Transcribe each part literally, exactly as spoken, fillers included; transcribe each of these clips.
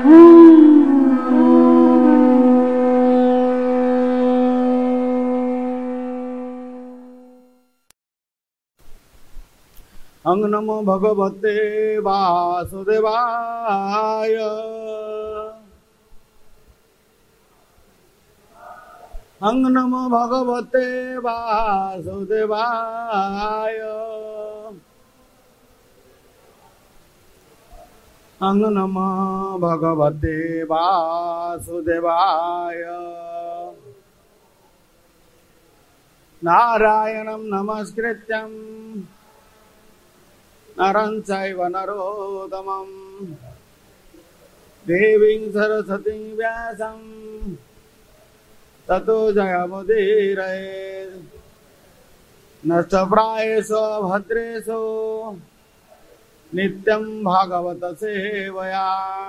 अंग नमो भगवते वासुदेवाय। अंग नमो भगवते वासुदेवाय। अंग नमो भगवते वासुदेवाय। नारायणं नमस्कृत्यं नरं चैव नरोत्तमं देवीं सरस्वतीं व्यासं ततो जयमुदीरयेत्। नष्टप्रायेषु भद्रेषु नित्यं भागवत सेवया।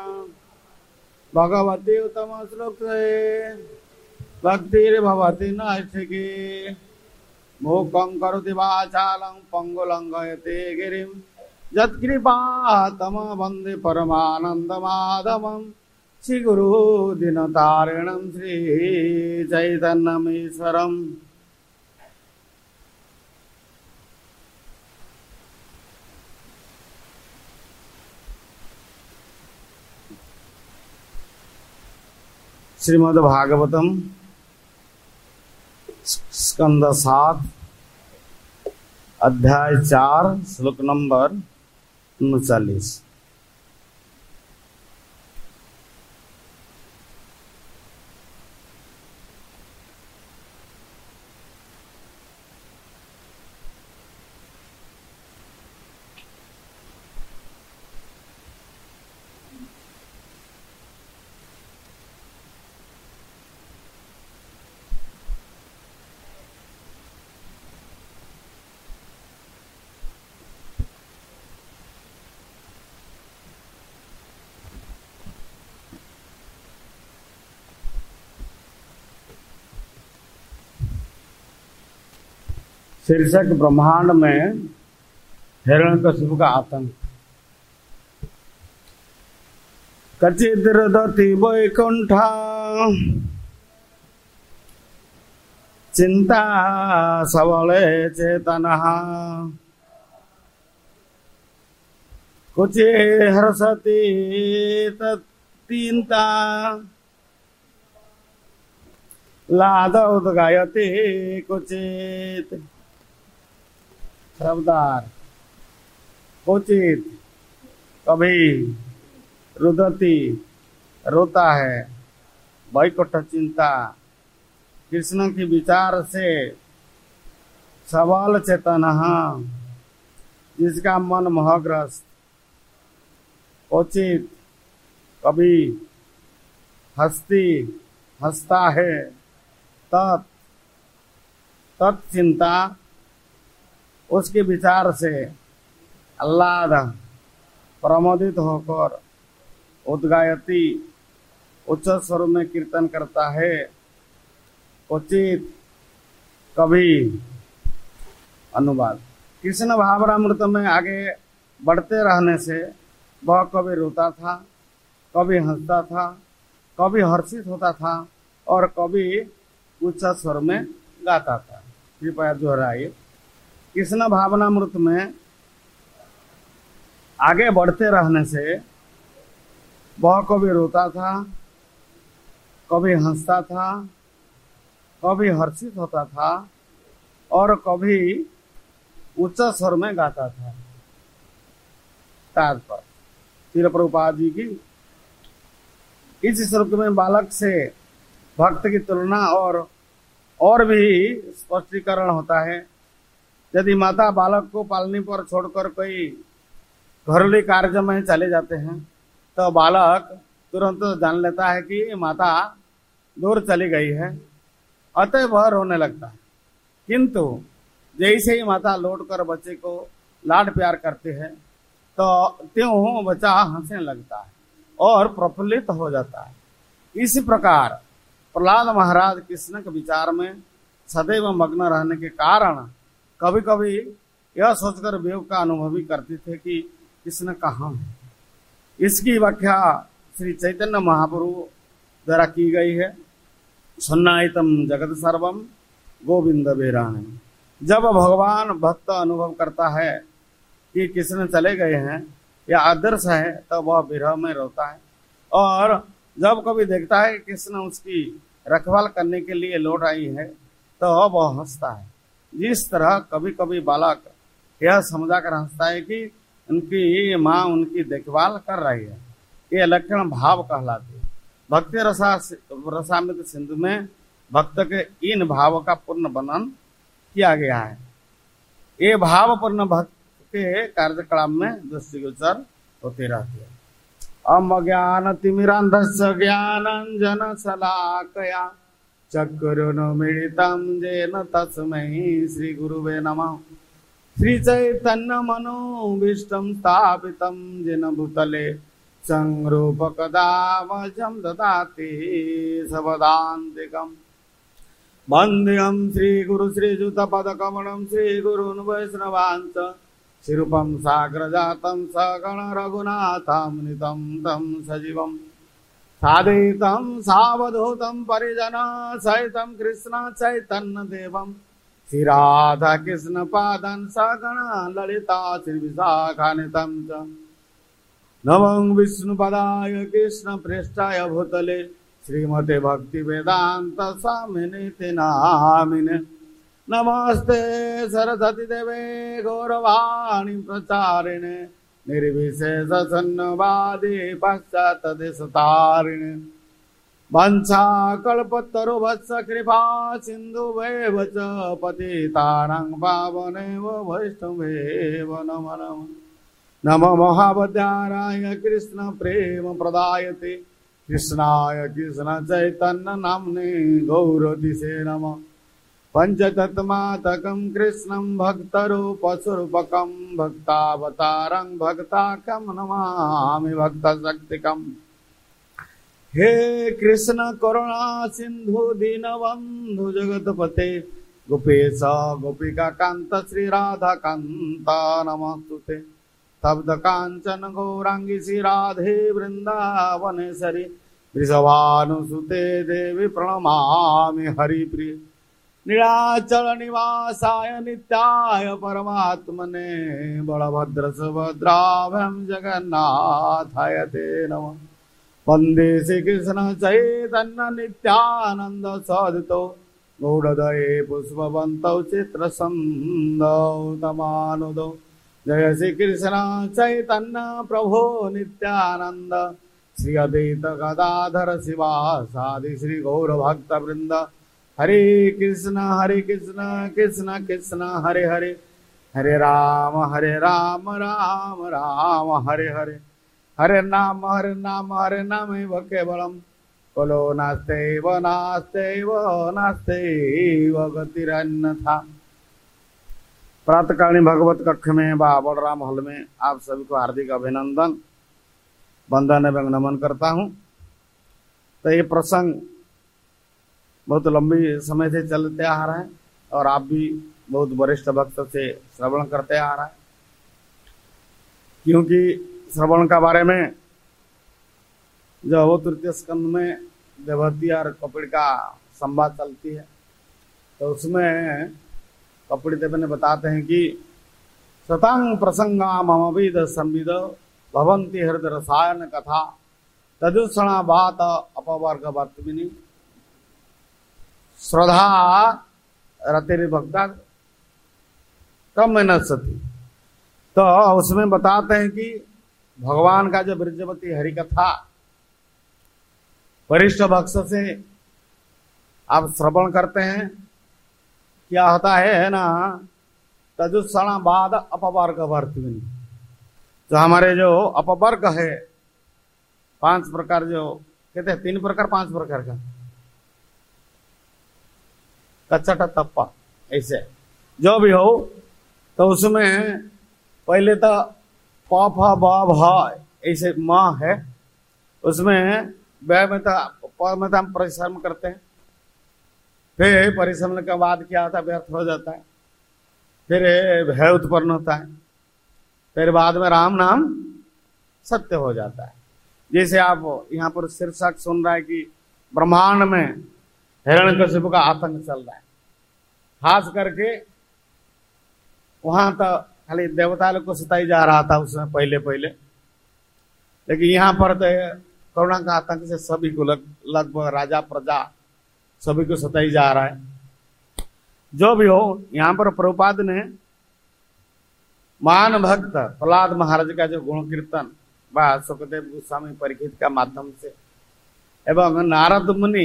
भगवती उत्तमश्लोके भक्तिर्भवति नैष्ठिकी। मूकं करोति वाचालं पङ्गुलङ्घयते गिरिं यत्कृपातमं वन्दे परमानन्दमाधवं। श्रीगुरु दीनतारिणं श्रीचैतन्यमीश्वरम्। श्रीमद् भागवतम स्कंद सात अध्याय चार श्लोक नंबर उनचालीस। शीर्षक ब्रह्मांड में हिरण्यकशिपु का आतंक। कचित् रुदति वैकुंठा चिंता सबले चेतनः। कुचित् हर्षति तत्चिंता लादोद्गायति कुचित्। शब्दार कुचित कभी रुदती रोता है। वैकुंठ चिंता कृष्ण के विचार से सबल चेतन जिसका मन मोहग्रस्त। कुचित कभी हंसती हंसता है। तत् तत्चिंता उसके विचार से आह्लाद प्रमोदित होकर उद्गायती उच्च स्वर में कीर्तन करता है। उचित कभी। अनुवाद। कृष्ण भावनामृत में आगे बढ़ते रहने से वह कभी रोता था, कभी हंसता था, कभी हर्षित होता था और कभी उच्च स्वर में गाता था। कृपया दोहराइए। कृष्ण भावनामृत में आगे बढ़ते रहने से वह कभी रोता था, कभी हंसता था, कभी हर्षित होता था और कभी उच्च स्वर में गाता था। तात्पर्य श्रील प्रभुपाद जी की इस श्लोक में बालक से भक्त की तुलना और और भी स्पष्टीकरण होता है। यदि माता बालक को पालने पर छोड़कर कोई घरेलू कार्य में चले जाते हैं तो बालक तुरंत जान लेता है कि माता दूर चली गई है, अतः वह रोने लगता है। किंतु जैसे ही माता लौटकर बच्चे को लाड प्यार करते हैं तो त्यों बच्चा हंसने लगता है और प्रफुल्लित हो जाता है। इसी प्रकार प्रहलाद महाराज कृष्ण के विचार में सदैव मग्न रहने के कारण कभी कभी यह सोचकर वियोग का अनुभव भी करते थे कि कृष्ण कहाँ है। इसकी व्याख्या श्री चैतन्य महाप्रभु द्वारा की गई है। सुन्नायतम जगत सर्वम गोविंद विहरण। जब भगवान भक्त अनुभव करता है कि कृष्ण चले गए हैं या आदर्श है, तब तो वह विरह में रोता है। और जब कभी देखता है कि कृष्ण उसकी रखवाल करने के लिए लौट आई है, तो वह हंसता है। जिस तरह कभी कभी बालक यह समझा कर हंसता है कि उनकी माँ उनकी देखभाल कर रही है, ये लक्षण भाव कहलाते हैं। भक्ति रसा रसामृत सिंधु में भक्त के इन भाव का पूर्ण वर्णन किया गया है। ये भाव पूर्ण भक्त के कार्यकलाप में दृष्टिगोचर होते रहते हैं। अज्ञान तिमिरांधस्य ज्ञानांजन शलाकया चक्षुरुन्मीलितं येन तस्मै श्री गुरुवे नमः। श्री चैतन्य मनोभीष्टं स्थापितं येन भूतले संरूपकदामजं ददाति सवदान्तिकम्। वन्देऽहं श्रीगुरु श्रीयुतपदकमलं श्रीगुरून् वैष्णवांश्च श्रीरूपं साग्रजातं सगण रघुनाथामनितं तं सजीवम् साद्वैतं सावधूतं परिजन सहितं कृष्ण चैतन्य देवं श्री राधा कृष्ण पादं सगण ललिता श्री विशाखान्वितं च। नमो विष्णुपदाय कृष्ण पृष्ठाय भूतले श्रीमते भक्ति वेदांत स्वामिने नामिने। नमस्ते सरस्वती देवे गौरवाणी प्रचारिणे निर्विशेष शून्यवादी पश्चात देशतारिणे। वंशा कल्पतरुभ्यश्च कृपा सिन्धुभ्येव च पतितानां पावनेव वैष्णवेव नमो नमः। नमो महावद्याराय कृष्ण प्रेम प्रदायते कृष्णाय कृष्ण चैतन्य नाम्ने गौरतिसे नमः। पंचतत्मात्मकं कृष्णं भक्तरूपस्वरूपकं भक्तावतारं भक्ताख्यं नमामि भक्तशक्तिकम्। हे कृष्ण करुणा सिंधु दीनबंधु जगतपते गोपेश गोपिका कांत श्री राधा कांत नमस्तुते। तप्त कांचन गौरांगी श्री राधे वृंदावनेश्वरी वृषभानुसुते देवी प्रणमामि हरिप्रिय। नीलाचल निवासाय नित्याय परमात्मने बलभद्र सुभद्राभ्यां जगन्नाथाय ते नमः। वंदे श्री कृष्ण चैतन्य नित्यानंद सदितो गौड़दये पुष्पवन्तौ चित्रसन्दौ तमानुदौ। जय श्री कृष्ण चैतन्य प्रभो नित्यानंद श्री अद्वैत गदाधर शिवासादि श्री गौर भक्त वृंद। हरे कृष्ण हरे कृष्ण कृष्ण कृष्ण हरे हरे हरे राम हरे राम राम राम हरे हरे। हरे नाम हरे नाम हरे नाम केवलम कलो नास्तेव नास्तेव नास्तेव गतिरन्यथा। प्रातःकालीन भगवत कक्ष में बा बलराम हॉल में आप सभी को हार्दिक अभिनंदन वंदन एवं नमन करता हूँ। तो ये प्रसंग बहुत लंबी समय से चलते आ रहा है और आप भी बहुत वरिष्ठ भक्त से श्रवण करते आ रहा है, क्योंकि श्रवण का बारे में जो वो तृतीय स्कंद में देवहूति और कपिल का संवाद चलती है, तो उसमें कपिल देव ने बताते हैं कि शतांग प्रसंगा ममविद संविद भवंती हृदय रसायन कथा तदुषणा बात अपवर्ग वर्तमिनी श्रद्धा रतिर भक्ता कम न सती। तो उसमें बताते हैं कि भगवान का जो ब्रजवती हरि कथा वरिष्ठ भक्त से आप श्रवण करते हैं, क्या होता है ना, तजुषणा बाद अपवर्ग वर्तमिनी। जो हमारे जो अपवर्ग है पांच प्रकार, जो कहते हैं तीन प्रकार पांच प्रकार का, कच्चट तप्पा ऐसे जो भी हो, तो उसमें पहले तो प फ ब भ ऐसे माँ है, उसमें व में तो प में तो हम परिश्रम करते हैं, फिर परिश्रम के बाद क्या होता है, व्यर्थ हो जाता है, फिर भय उत्पन्न होता है, फिर बाद में राम नाम सत्य हो जाता है। जैसे आप यहाँ पर शीर्षक सुन रहा है कि ब्रह्मांड में हिरण्यकशिपु का आतंक चल रहा है, खास करके वहां तो खाली देवता लोग को सताई जा रहा था उसमें पहले पहले, लेकिन यहाँ पर तो कोरोना का आतंक से सभी को लगभग राजा प्रजा सभी को सताई जा रहा है। जो भी हो, यहाँ पर प्रभुपाद ने महान भक्त प्रहलाद महाराज का जो गुण कीर्तन व सुखदेव गोस्वामी परीक्षित का माध्यम से एवं नारद मुनि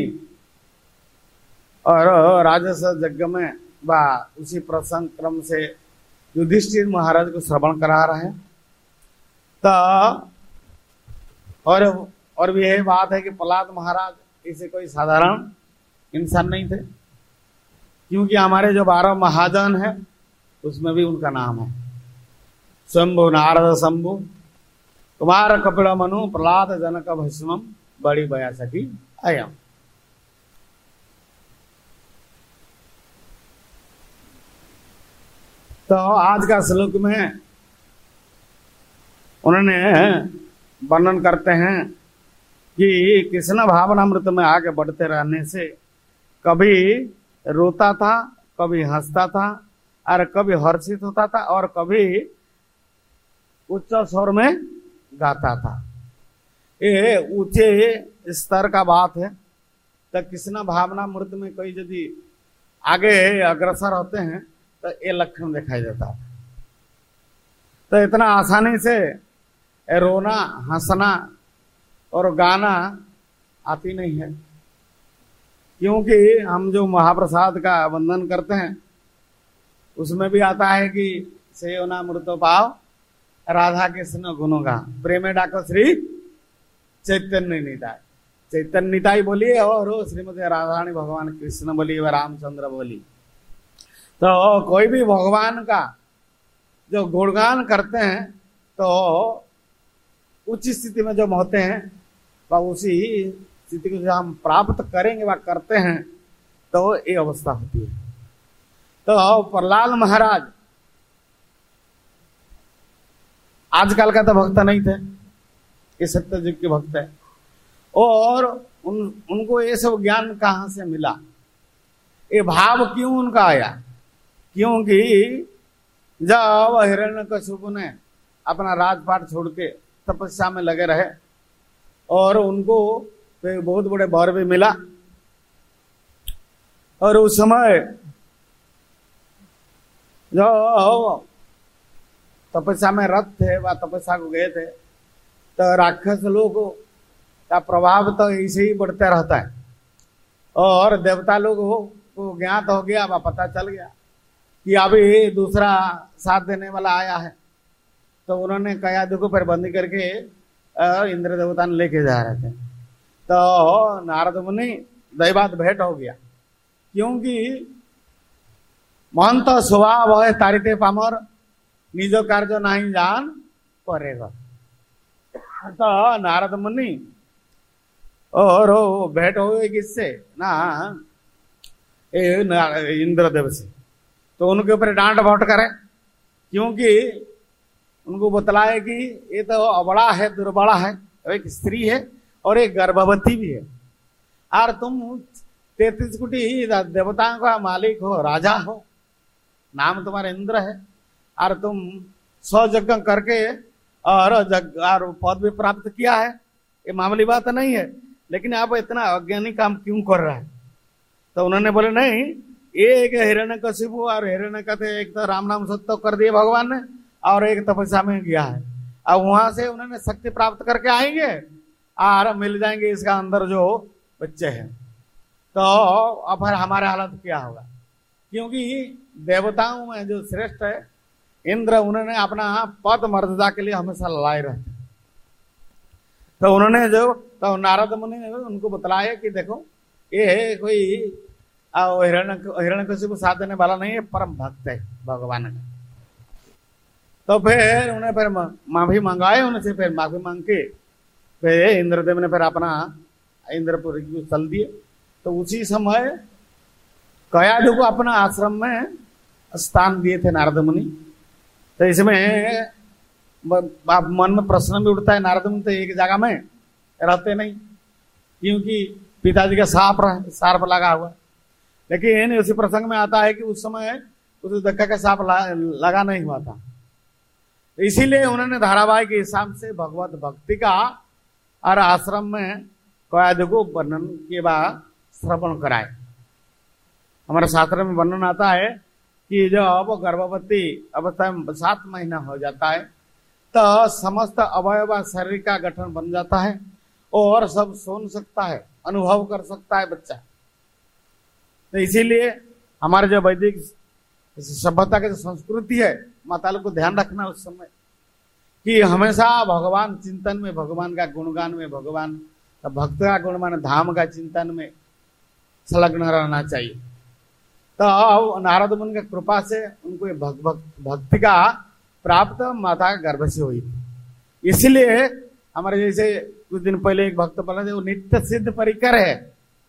और राजस यज्ञ में व उसी प्रसंग क्रम से युधिष्ठिर महाराज को श्रवण करा रहा है। तो और और भी यही बात है कि प्रहलाद महाराज इसे कोई साधारण इंसान नहीं थे, क्योंकि हमारे जो बारह महाजन है उसमें भी उनका नाम है शंभु नारद शंभु कुमार कपिल मनु प्रहलाद जनक भस्मम बड़ी बया सखी अयम। तो आज का श्लोक में उन्होंने वर्णन करते हैं कि कृष्ण भावनामृत में आगे बढ़ते रहने से कभी रोता था, कभी हंसता था, और कभी हर्षित होता था, और कभी उच्च स्वर में गाता था। ये ऊंचे स्तर का बात है। तो कृष्ण भावनामृत में कोई यदि आगे अग्रसर होते हैं तो ये लक्षण दिखाई देता है। तो इतना आसानी से रोना, हंसना और गाना आती नहीं है, क्योंकि हम जो महाप्रसाद का वंदन करते हैं उसमें भी आता है कि सेवना मृतो पाव राधा कृष्ण गुणोगा प्रेमे डाको श्री चैतन्य निताय। चैतन्य निताई बोलिए और श्रीमती राधारानी भगवान कृष्ण बोलिए व रामचंद्र बोलिए। तो कोई भी भगवान का जो गुणगान करते हैं तो उच्च स्थिति में जब होते हैं वह उसी स्थिति को जो हम प्राप्त करेंगे वह करते हैं तो ये अवस्था होती है। तो प्रहलाद महाराज आजकल का तो भक्त नहीं थे, ये सत्य युग के भक्त है। और उन उनको ये सब ज्ञान कहाँ से मिला, ये भाव क्यों उनका आया? क्योंकि जब हिरण्यकशिपु ने अपना राजपाट छोड़ के तपस्या में लगे रहे और उनको तो बहुत बड़े वर भी मिला, और उस समय जो तपस्या में रत थे वह तपस्या को गए थे, तो राक्षस लोगों का प्रभाव तो ऐसे ही बढ़ता रहता है। और देवता लोगों को ज्ञात हो गया, वह पता चल गया कि अभी दूसरा साथ देने वाला आया है, तो उन्होंने कयादु को बंदी करके इंद्र देवता ने लेके जा रहे थे। तो नारद मुनि दैवात भेंट हो गया, क्योंकि महंत स्वभाव है तारिते पामर निज कार्य नहीं जान परेगा। तो नारद मुनि और भेंट हो गई किससे ना इंद्रदेव से, तो उनके ऊपर डांट भौट करे, क्योंकि उनको बतलाए कि ये तो अबड़ा है, दुर्बड़ा है, एक स्त्री है और एक गर्भवती भी है, और तुम तैतीस कोटि देवताओं का मालिक हो, राजा हो, नाम तुम्हारा इंद्र है, और तुम सौ यज्ञ करके और जग और पद भी प्राप्त किया है, ये मामूली बात नहीं है, लेकिन आप इतना अज्ञानी काम क्यों कर रहा है? तो उन्होंने बोले नहीं, एक हिरण्यकशिपु और हिरण्यकथे एक तो राम नाम सत्य कर दिए भगवान ने, और एक तपस्या में गया है, अब वहां से उन्होंने शक्ति प्राप्त करके आएंगे और मिल जाएंगे इसका अंदर जो बच्चे हैं। तो अब फिर हमारे हालत क्या होगा? क्योंकि देवताओं में जो श्रेष्ठ है इंद्र, उन्होंने अपना पद मर्यादा के लिए हमेशा लड़ाई रहते। तो उन्होंने जो तो नारद मुनि ने उनको बतलाया कि देखो ये कोई हिरण्य हिरण्यकशिपु साथ देने वाला नहीं है, परम भक्त है भगवान का। तो फिर उन्हें फिर माफी मंगाए उनसे, फिर माफी मांग के फिर इंद्रदेव ने फिर अपना इंद्रपुरी को चल दिए। तो उसी समय कयादु को अपना आश्रम में स्थान दिए थे नारद मुनि। तो इसमें आप मन में प्रश्न भी उठता है, नारद मुनि तो एक जगह में रहते नहीं, क्योंकि पिताजी का साप सार्प लगा हुआ। लेकिन उसी प्रसंग में आता है कि उस समय उस धक्का का साप लगा नहीं हुआ था, इसीलिए उन्होंने धारावाहिक के हिसाब से भगवत भक्ति का और आश्रम में कयादि को वर्णन के बाद श्रवण कराए। हमारे शास्त्र में वर्णन आता है कि जब गर्भवती अवस्था में सात महीना हो जाता है तो समस्त अवयव शरीर का गठन बन जाता है और सब सुन सकता है, अनुभव कर सकता है बच्चा। तो इसीलिए हमारे जो वैदिक सभ्यता की जो संस्कृति है, माता लोग को ध्यान रखना उस समय कि हमेशा भगवान चिंतन में, भगवान का गुणगान में, भगवान का भक्त का गुणगान, धाम का चिंतन में संलग्न रहना चाहिए। तो नारद मुनि की कृपा से उनको भग, भग, भक्ति का प्राप्त माता का गर्भ से हुई। इसलिए हमारे जैसे कुछ दिन पहले एक भक्त बोला थे, वो नित्य सिद्ध परिकर है।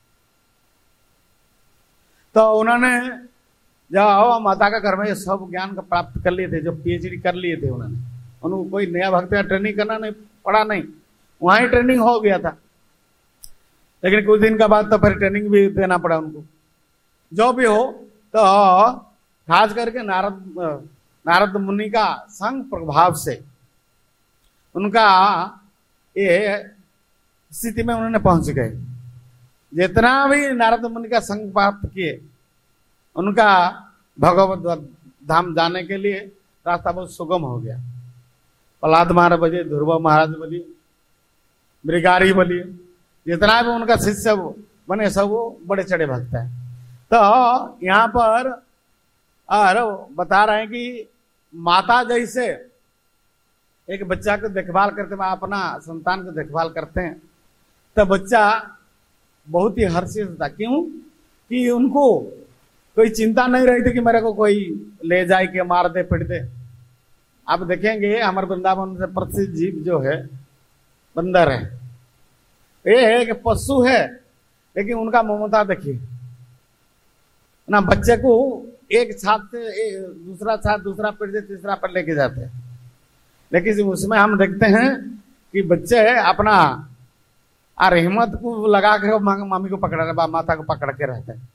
तो उन्होंने जब माता का गर्भ में सब ज्ञान का प्राप्त कर लिए थे, जो पीएचडी कर लिए थे उन्होंने, उनको कोई नया भक्त का ट्रेनिंग करना नहीं पड़ा, नहीं, वहां ही ट्रेनिंग हो गया था। लेकिन कुछ दिन के बाद तो फिर ट्रेनिंग भी देना पड़ा उनको। जो भी हो, तो खास करके नारद नारद मुनि का संग प्रभाव से उनका ये स्थिति में उन्होंने पहुंच गए। जितना भी नारद मुनि का संग प्राप्त किए, उनका भगवत धाम जाने के लिए रास्ता बहुत सुगम हो गया। प्रहलाद महाराज बोलिए, ध्रुव महाराज बोलिए, मृगारी बोलिए, जितना भी उनका शिष्य बने सब वो बड़े चढ़े भक्त हैं। तो यहाँ पर और बता रहे हैं कि माता जैसे एक बच्चा को देखभाल करते हैं, अपना संतान को देखभाल करते हैं, तो बच्चा बहुत ही हर्षित था। क्यों? कि उनको कोई चिंता नहीं रही थी कि मेरे को कोई ले जाए के मार दे पिट दे। आप देखेंगे हमारे वृंदावन से प्रसिद्ध जीव जो है बंदर है। ये एक पशु है, लेकिन उनका ममता देखिए ना, बच्चे को एक छात से एक, दूसरा छात दूसरा पेड़ से तीसरा पर लेके जाते हैं। लेकिन उसमें हम देखते हैं कि बच्चे अपना और हिम्मत को लगा के मम्मी को पकड़ रहे, माता को पकड़ के रहते हैं।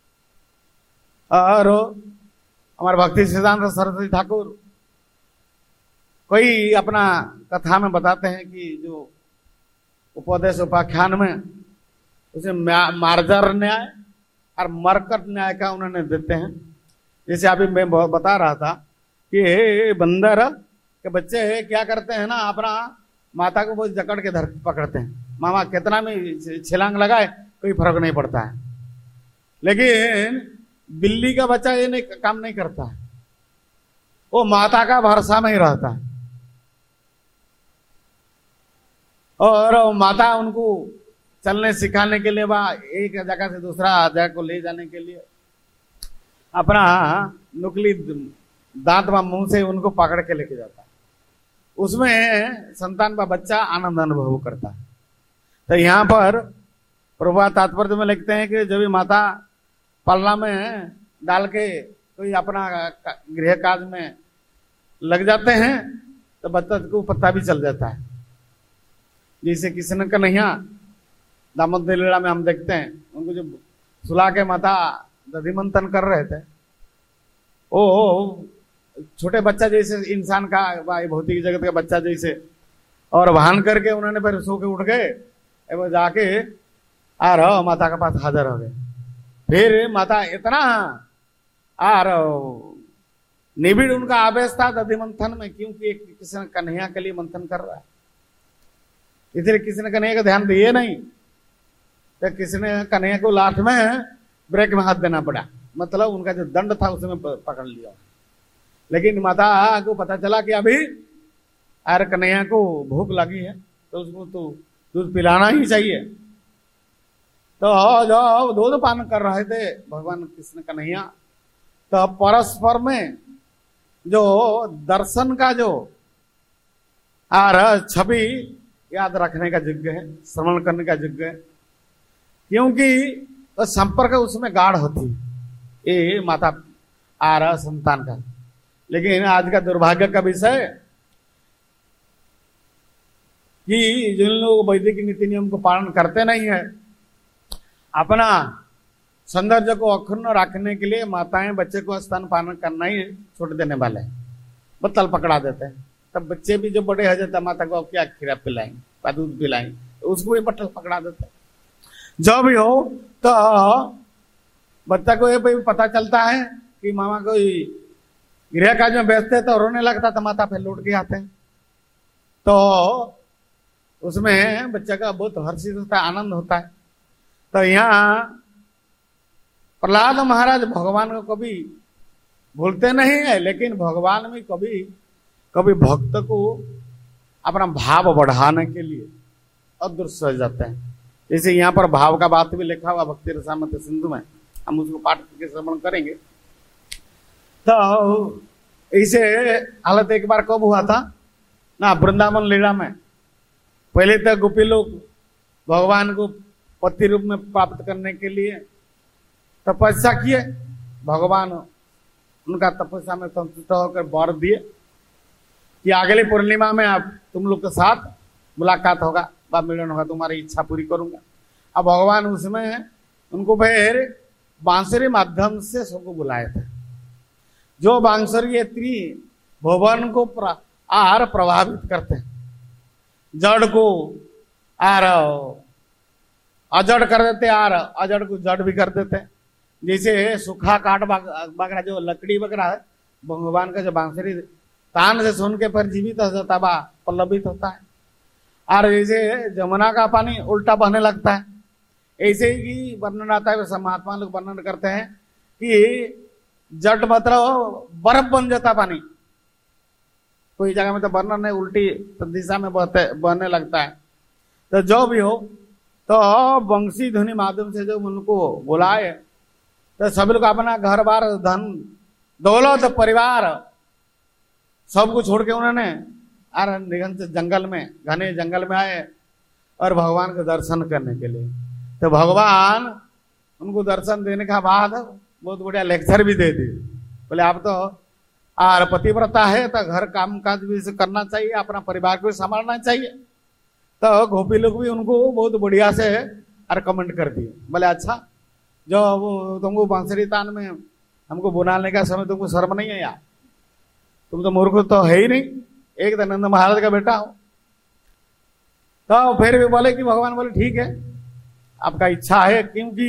और हमारे भक्ति सिद्धांत सरस्वती ठाकुर कोई अपना कथा में बताते हैं कि जो उपदेश उपाख्यान में उसे मार्जर न्याय और मरकट न्याय का उन्होंने देते हैं। जैसे अभी मैं बता रहा था कि बंदर के बच्चे क्या करते हैं ना, अपना माता को बहुत जकड़ के धर पकड़ते हैं। मामा कितना भी छलांग लगाए कोई फर्क नहीं पड़ता है। लेकिन बिल्ली का बच्चा ये नहीं काम नहीं करता है, वो माता का भरोसा में ही रहता है। और माता उनको चलने सिखाने के लिए, वह एक जगह से दूसरा जगह को ले जाने के लिए अपना नुकली दांत व मुंह से उनको पकड़ के लेके जाता है। उसमें संतान का बच्चा आनंद अनुभव करता है। तो यहाँ पर प्रभा तात्पर्य में लिखते हैं कि जब भी माता पलना में डाल के कोई अपना गृह कार्य में लग जाते हैं तो बच्चा को पता भी चल जाता है। जैसे किसी का नहीं दामोद लीला में हम देखते हैं, उनको जो सुला के माता दधि मंथन कर रहे थे, ओ छोटे बच्चा जैसे इंसान का भौतिक जगत का बच्चा जैसे, और भान करके उन्होंने फिर सो के उठ गए, वो जाके आ रहा माता के पास हाजिर हो गए। फिर माता इतना आ निबिड़ उनका आवेश था दधि मंथन में, क्योंकि एक किसी ने कन्हैया के लिए मंथन कर रहा है, इसलिए किसी ने कन्हैया का ध्यान दिए नहीं, तो किसी ने कन्हैया को लाठ में ब्रेक में हाथ देना पड़ा, मतलब उनका जो दंड था उसमें पकड़ लिया। लेकिन माता को पता चला कि अभी अरे कन्हैया को भूख लगी है तो उसको तो दूध पिलाना ही चाहिए। तो जब दूध पान कर रहे थे भगवान कृष्ण कन्हैया, तो परस्पर में जो दर्शन का जो आर छवि याद रखने का योग्य है, श्रवण करने का योग्य है, क्योंकि संपर्क उसमें गाढ़ होती है ये माता आर संतान का। लेकिन आज का दुर्भाग्य का विषय कि जिन लोग वैदिक नीति नियम को पालन करते नहीं है, अपना सौंदर्य को अक्षुण्ण रखने के लिए माताएं बच्चे को स्तनपान करना ही छोड़ देने वाले हैं, बोतल पकड़ा देते हैं। तब बच्चे भी जो बड़े हो जाते माता को क्या खीरा पिलाएंगे, दूध पिलाएंगे, उसको भी बोतल पकड़ा देते हैं। जो भी हो तो बच्चा को ये भी पता चलता है कि मामा को गृह काज में व्यस्त है तो रोने लगता तो माता फिर लौट के आते हैं, तो उसमें बच्चा का बहुत हर्षित होता है, आनंद होता है। तो यहाँ प्रहलाद महाराज भगवान को कभी भूलते नहीं है, लेकिन भगवान में कभी कभी भक्त को अपना भाव बढ़ाने के लिए अदृश्य हो जाते हैं। जैसे यहाँ पर भाव का बात भी लिखा हुआ भक्ति रसामृत सिंधु में, हम उसको पाठ करके श्रवण करेंगे। तो ऐसे हालत एक बार कब हुआ था ना, वृंदावन लीला में। पहले तो गोपी लोग भगवान को पति रूप में प्राप्त करने के लिए तपस्या किए, भगवान उनका तपस्या में संतुष्ट होकर वर दिए कि अगली पूर्णिमा में आप तुम लोग के साथ मुलाकात होगा, बाप मिलन होगा, तुम्हारी इच्छा पूरी करूंगा। अब भगवान उसमें उनको फिर बांसुरी माध्यम से सबको बुलाए थे। जो बांसुरी ये त्री भुवन को प्र, आर प्रभावित करते हैं, जड़ को आर अजड़ कर देते, आर अजड़ को जड़ भी कर देते हैं। जैसे सूखा काट बकरा जो लकड़ी बकरा है, भगवान का जो बांसुरी तान से सुन के फिर जीवित हो जाता बा, पल्लवित होता है। और जैसे जमुना का पानी उल्टा बहने लगता है, ऐसे ही वर्णन आता है, महात्मा लोग वर्णन करते हैं कि जट मतलब बर्फ बन जाता पानी, कोई जगह में तो वर्णन नहीं, उल्टी दिशा में बहते बहने लगता है। तो जो भी हो तो बंसी ध्वनि माध्यम से जो उनको बुलाए तो सभी लोग अपना घर बार धन दौलत परिवार सबको छोड़ के उन्होंने अरे निगंत जंगल में घने जंगल में आए और भगवान के दर्शन करने के लिए। तो भगवान उनको दर्शन देने का बाद बहुत बढ़िया लेक्चर भी दे दी, बोले आप तो आर पतिव्रता है तो घर काम काज भी करना चाहिए, अपना परिवार को भी संभालना चाहिए। तो गोपी लोग भी उनको बहुत बढ़िया से रिकमेंड कर दिए, बोले अच्छा जो वो तुमको बांसुरी तान में हमको बुलाने का समय तुमको शर्म नहीं है यार, तुम तो मूर्ख तो है ही नहीं, एक तो नंद महाराज का बेटा हो। तो फिर भी बोले कि भगवान बोले ठीक है आपका इच्छा है, क्योंकि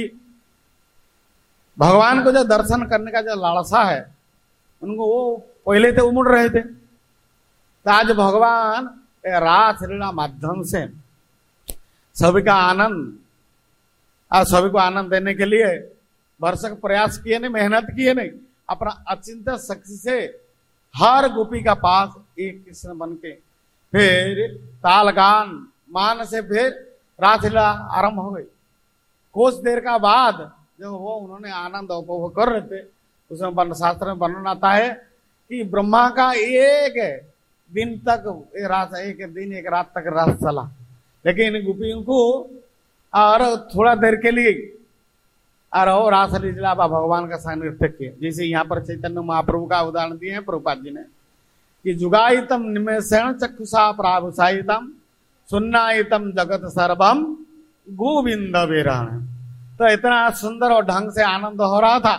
भगवान को जो दर्शन करने का जो लालसा है उनको वो पहले तो उमड़ रहे थे। तो आज भगवान रास लीला माध्यम से सभी का आनंद और सभी को आनंद देने के लिए भरसक प्रयास किए नहीं, मेहनत किए नहीं, अपना अचिंत शक्ति से हर गोपी का पास एक कृष्ण बन के फिर ताल गान मान से फिर रासलीला आरंभ हो गई। कुछ देर का बाद जब वो उन्होंने आनंद उपभोग कर रहे थे, उसमें वर्ण शास्त्र में वर्णन आता है कि ब्रह्मा का एक दिन तक एक रात एक दिन एक रात तक रास चला, लेकिन गोपियों को और थोड़ा देर के लिए और रासलीला भगवान का सानिध्य किए। जैसे यहाँ पर चैतन्य महाप्रभु का उदाहरण दिए हैं प्रभुपाद जी ने कि जुगायितम निमेषेण चक्षुषा प्राभुषायितम सुन्नायितम जगत सर्वम गोविंद विरण। तो इतना सुंदर और ढंग से आनंद हो रहा था,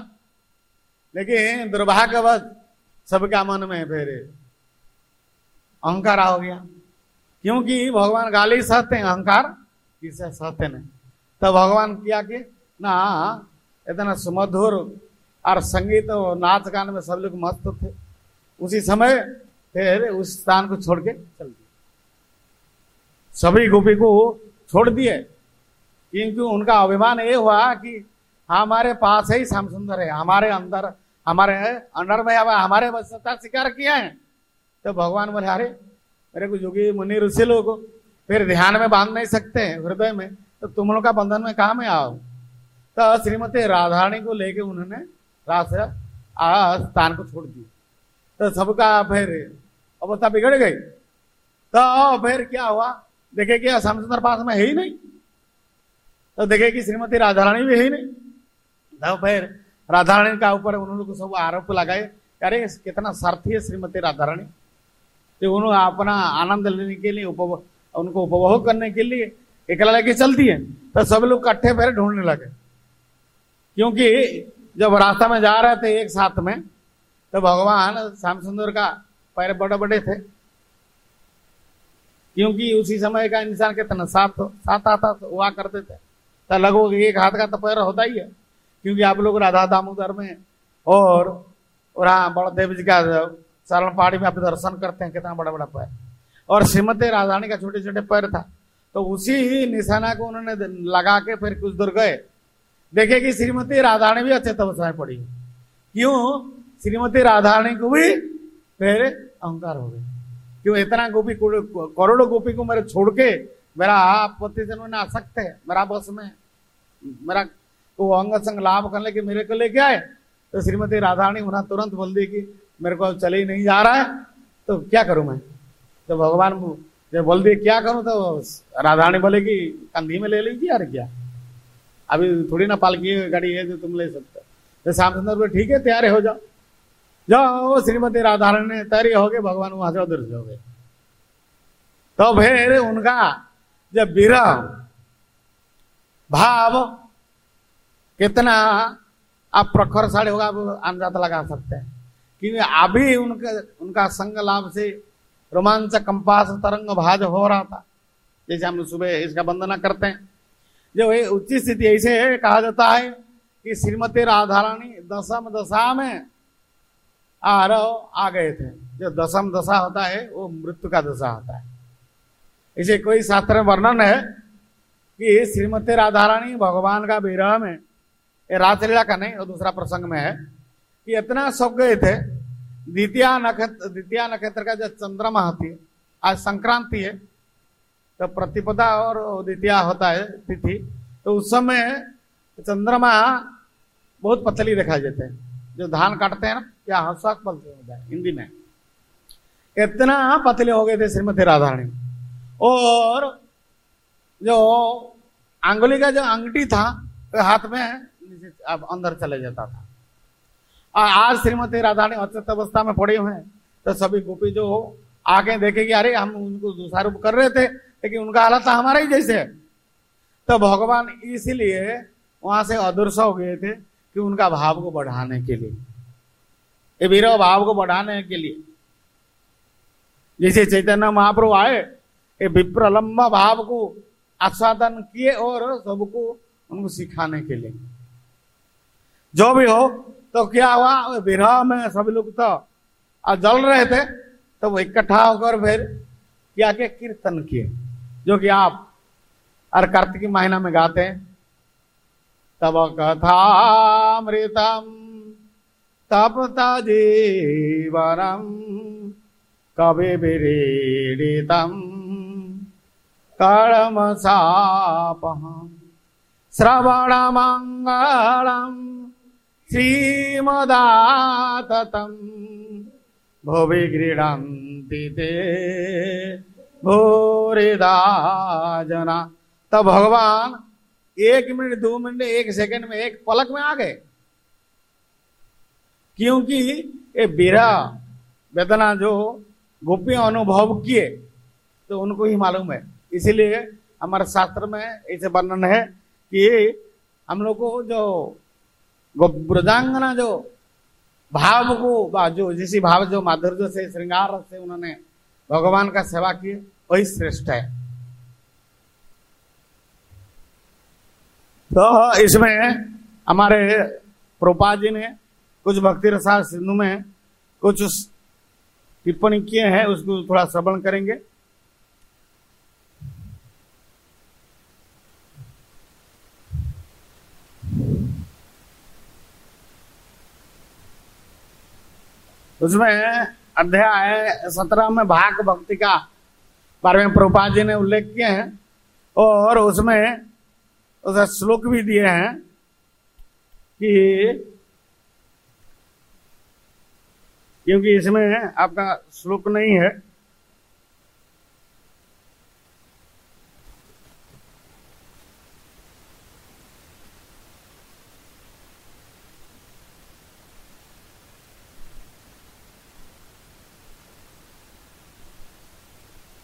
लेकिन दुर्भाग्यवश सबका मन में फिर अहंकार हो गया, क्योंकि भगवान गाली सहते हैं, अहंकार किसे सहते नहीं। तो भगवान किया कि ना इतना सुमधुर और संगीत और नाच गान में सब लोग मस्त थे, उसी समय फिर उस स्थान को छोड़ के चल दिए, सभी गोपी को छोड़ दिए, क्योंकि उनका अभिमान ये हुआ कि हमारे पास ही श्याम सुंदर है, हमारे अंदर हमारे अंडर में हमारे वशता स्वीकार किया है। तो भगवान बोले अरे मेरे को जोगी मुनि ऋषि लोग फिर ध्यान में बांध नहीं सकते हृदय में, तो तुम लोग का बंधन में कहा में आओ। तो श्रीमती राधारानी को लेके उन्होंने रास स्थान को छोड़ दिया। तो सबका फिर अवस्था बिगड़ गई। तो फिर क्या हुआ, देखे कि श्याम सुंदर पास में है ही नहीं, तो देखे कि श्रीमती राधारानी भी है ही नहीं। तो फिर राधारानी का ऊपर उन्होंने सब आरोप लगाए, अरे कितना स्वार्थी है श्रीमती राधारानी, तो उन्होंने अपना आनंद लेने के लिए उनको उपभोग करने के लिए एकला लेके चलती है, तो सब लोग इकट्ठे पैर ढूंढने लगे। क्योंकि जब रास्ता में जा रहे थे एक साथ में, तो भगवान श्याम सुंदर का पैर बड़े बड़े थे, क्योंकि उसी समय का इंसान कितना साथ साथ आता हुआ करते थे, तो लगभग एक हाथ का तो पैर होता ही है। क्योंकि आप लोग राधा दामोदर में और और हाँ बलदेव जी का चरण पहाड़ी में आप दर्शन करते हैं, कितना बड़ा बड़ा पैर, और श्रीमती राधारानी का छोटे छोटे पैर था। तो उसी निशाना को उन्होंने लगा के फिर कुछ दूर गए, देखे कि श्रीमती राधारानी भी अच्छे तपस्या में पड़ी। क्यों? श्रीमती राधारानी को भी फिर अहंकार हो गया, क्यों इतना गोपी करोड़ों गोपी को मेरे छोड़ के मेरा पति जनों ने आसक्त है, मेरा बस में मेरा वो अंग संग लाभ करने के मेरे को लेके आए। तो श्रीमती राधारानी उन्हें तुरंत बोल दी कि मेरे को चले ही नहीं जा रहा है, तो क्या करूं मैं। तो भगवान जब बोल दिए क्या करूं, तो राधारानी बोले कि कंधी में ले लीजिए, यार क्या अभी थोड़ी ना पालकी गाड़ी है जो तुम ले सकते। तो श्याम सुंदर बोले ठीक है तैयार हो जाओ। जाओ श्रीमती राधारानी ने तैयारी हो गए, भगवान वहां से उधर हो गए। तो फिर उनका जब विरह भाव कितना आप प्रखरशाली होगा आप अंदाजा लगा सकते हैं। क्योंकि अभी उनका उनका संग लाभ से रोमांच कंपास तरंग भाज हो रहा था, जैसे हम सुबह इसका वंदना करते हैं। जो ये उच्च स्थिति ऐसे कहा जाता है कि श्रीमती राधारानी दशम दशा में आ रहो आ गए थे। जो दशम दशा होता है वो मृत्यु का दशा होता है। इसे कोई शास्त्र में वर्णन है कि श्रीमती राधारानी भगवान का विरह में, ये रासलीला का नहीं और दूसरा प्रसंग में है, कि इतना सो गए थे। द्वितीय नक्षत्र द्वितीय नक्षत्र का जो चंद्रमा होती है, आज संक्रांति है तो प्रतिपदा और द्वितीय होता है तिथि, तो उस समय चंद्रमा बहुत पतली दिखाई देते हैं। जो धान काटते हैं ना, क्या हंसाक बोलते हैं हिंदी में, इतना पतले हो गए थे श्रीमती राधारानी। और जो अंगुली का जो अंगठी था तो हाथ में अब अंदर चले जाता था। और आज श्रीमती राधारानी अचेत अवस्था में पड़े हुए हैं, तो सभी गोपी जो आगे देखेगी अरे हम उनको दोषारोप कर रहे थे, लेकिन उनका हालत हमारा ही जैसे है। तो भगवान इसीलिए वहां से अदृश्य हो गए थे कि उनका भाव को बढ़ाने के लिए, ये विरह भाव को बढ़ाने के लिए। जैसे चैतन्य महाप्रभु आए, ये विप्रलंब भाव को आस्वादन किए और सबको उनको सिखाने के लिए। जो भी हो, तो क्या हुआ, विरह में सब लोग तो जल रहे थे, तो वो इकट्ठा होकर फिर क्या के कीर्तन किए, जो कि आप हर कार्तिक महीना में गाते हैं। तब कथामृतम तपता जीवनम कवि विरीडितम कर्म सापहम श्रवण मंगलम श्रीमदाततम भुवि गृह्णन्ति ते भूरिदा जना। तब भगवान एक मिनट दो मिनट एक सेकंड में एक पलक में आ गए, क्योंकि ये विरह वेदना जो गोपियां अनुभव किए तो उनको ही मालूम है। इसीलिए हमारे शास्त्र में ऐसे वर्णन है कि हम लोग को जो ब्रजांगना जो भाव को जो जिसी भाव जो माधुर्य से श्रृंगार से उन्होंने भगवान का सेवा की, वही श्रेष्ठ है। तो इसमें हमारे प्रभुपाद जी ने कुछ भक्ति रसा सिंधु में कुछ टिप्पणी किए हैं, उसको थोड़ा श्रवण करेंगे। उसमें अध्याय सत्रह में भाग भक्ति का बारे में प्रभुपाद जी ने उल्लेख किए हैं, और उसमें उसका श्लोक भी दिए हैं कि, क्योंकि इसमें आपका श्लोक नहीं है,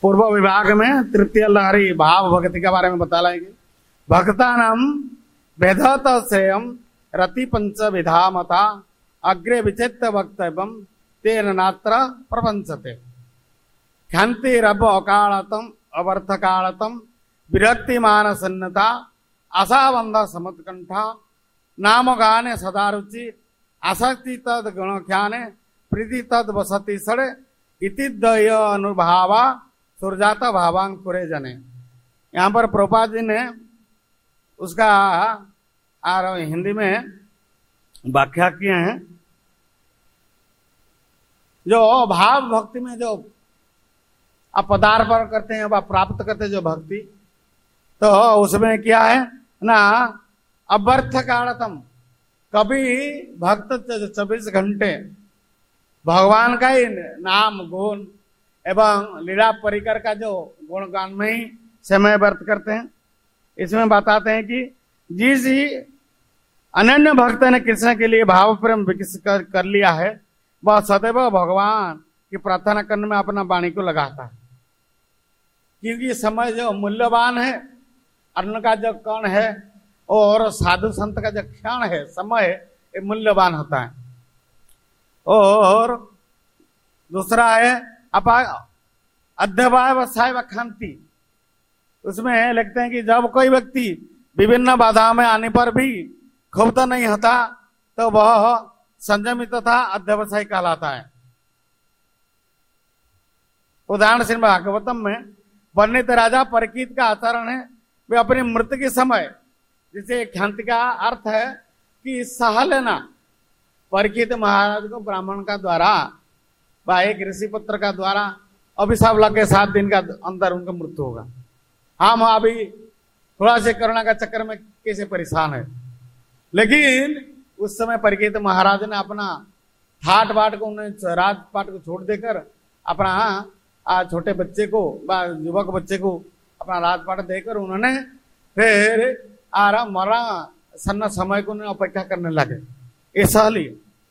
पूर्व विभाग में तृतीय लहरी भाव भक्ति के बारे में बता लाएंगे। भक्तानाम भेदत सेयम रति पंच विधा मता अग्रे विचित्र वक्तव्यम तेन नात्र प्रपंचते ख्याति रब अकालतम अवर्थकालतम विरक्तिमान सन्नता असावंद समुत्कंठा नाम गाने सदा रुचि आसक्ति तद गुणख्याने प्रीति तद वसति सड़े इति दय अनुभावा सुरजाता भावांग पुरे जने। यहाँ पर प्रभुपाद जी ने उसका और हिंदी में व्याख्या किए हैं। जो भाव भक्ति में जो आप पदार्पण करते हैं, आप प्राप्त करते हैं जो भक्ति, तो उसमें क्या है ना, अव्यर्थ कालतम, कभी भक्त चौबीस घंटे भगवान का ही नाम गुण एवं लीला परिकर का जो गुणगान में ही समय व्यर्थ करते हैं। इसमें बताते हैं कि जिस ही अनन्य भक्त ने कृष्ण के लिए भाव प्रेम विकसित कर, कर लिया है, वह सदैव भगवान की प्रार्थना करने में अपना वाणी को लगाता है, क्योंकि समय जो मूल्यवान है, अन्न का जो कण है और साधु संत का जो क्षण है, समय ये मूल्यवान होता है। और दूसरा है अपा अध्यवाय वसाय व खांति, उसमें लिखते हैं कि जब कोई व्यक्ति विभिन्न बाधाओं में आने पर भी क्षुब्ध नहीं होता तो वह संयमित तथा अध्यवसाय कहलाता है। उदाहरण श्रीमद् भागवतम में वर्णित राजा परीक्षित का आचरण है, वे अपनी मृत्यु के समय, जिसे ख्याति का अर्थ है कि सह लेना, परीक्षित महाराज को ब्राह्मण का द्वारा व एक ऋषि पुत्र का द्वारा अभिशाप लग के सात दिन का अंदर उनका मृत्यु होगा। हम अभी थोड़ा से करुणा का चक्कर में कैसे परेशान है, लेकिन उस समय परीक्षित महाराज ने अपना ठाट बाट को, उन्हें राज पाट को छोड़ देकर अपना आ छोटे बच्चे को, युवक बच्चे को अपना राजपाट देकर उन्होंने फिर आराम मरा सन्ना समय को उन्हें अपेक्षा करने लगे। ऐसा ही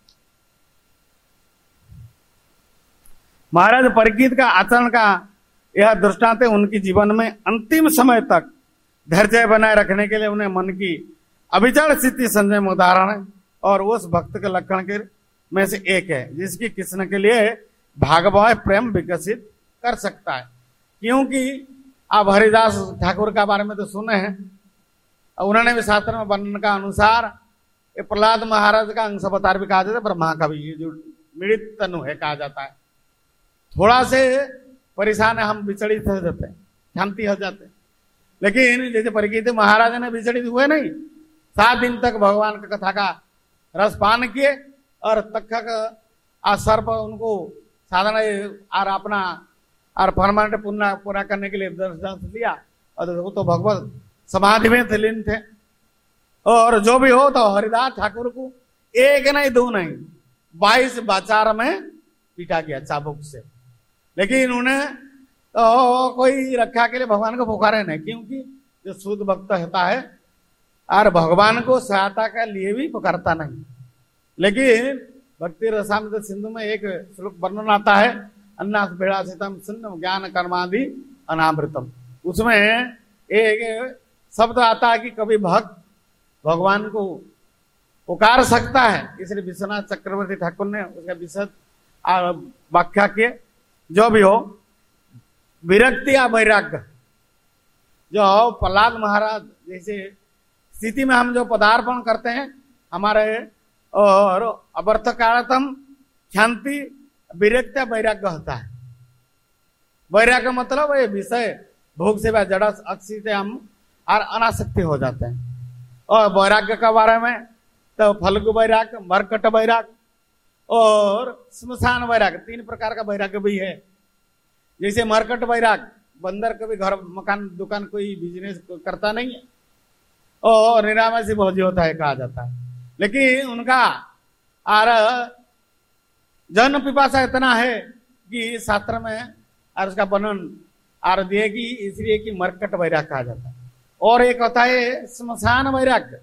महाराज परीक्षित का आचरण का यह दृष्टांत उनके जीवन में अंतिम समय तक धैर्य बनाए रखने के लिए उन्हें मन की अविचल स्थिति संजय में उदाहरण है, और उस भक्त के लक्षण के में से एक है जिसकी कृष्ण के लिए भागवत प्रेम विकसित कर सकता है। क्योंकि आप हरिदास ठाकुर का बारे में तो सुने हैं, उन्होंने भी शास्त्र में वर्णन का अनुसार ये प्रहलाद महाराज का अंश अवतार भी कहा जाता है, ब्रह्मा का भी, ये जो मिलित तनु है कहा जाता है। थोड़ा से परेशान है, हम विचलित हो जाते हैं, शांति हो जाते हैं, लेकिन जैसे परीक्षित महाराज ने विचलित हुए नहीं, सात दिन तक भगवान का कथा का रस पान किए और तक सर्प उनको साधना और अपना और परमानेंट पूर्ण पूरा करने के लिए दर्शन लिया, और वो तो भगवत समाधि में थे, लीन थे। और जो भी हो तो हरिदास ठाकुर को एक नहीं दो नहीं बाईस बाचार में पीटा गया चाबुक से, लेकिन उन्हें तो कोई रक्षा के लिए भगवान को पुकारे नहीं, क्योंकि जो शुद्ध भक्त होता है और भगवान को सहायता के लिए भी पुकारता नहीं। लेकिन भक्ति रसामृत सिंधु में एक श्लोक वर्णन आता है, अन्नास भेड़ासितम सिंधु ज्ञान कर्मादि अनामृतम, उसमें एक शब्द आता है कि कभी भक्त भगवान को पुकार सकता है। इसलिए विश्वनाथ चक्रवर्ती ठाकुर ने उसका विशद व्याख्या किए। जो भी हो, विरक्ति या वैराग्य, जो प्रहलाद महाराज जैसे स्थिति में हम जो पदार्पण करते हैं हमारे, और अवर्थ कालतम शांति विरक्ति वैराग्य होता है। वैराग्य मतलब ये विषय भोग से वह जड़ा अक्षी से हम और अनासक्ति हो जाते हैं। और वैराग्य के बारे में तो फल्गु वैराग्य, मरकट वैराग्य और स्मशान वैराग्य, तीन प्रकार का वैराग्य भी है। जैसे मरकट वैराग्य, बंदर कभी घर मकान दुकान कोई बिजनेस करता नहीं है और निरामसी भोजी होता है कहा जाता है, लेकिन उनका और जन पिपासा इतना है कि शास्त्र में और उसका वर्णन आर दिए कि इसलिए कि मरकट वैराग्य कहा जाता है। और एक होता है स्मशान वैराग्य।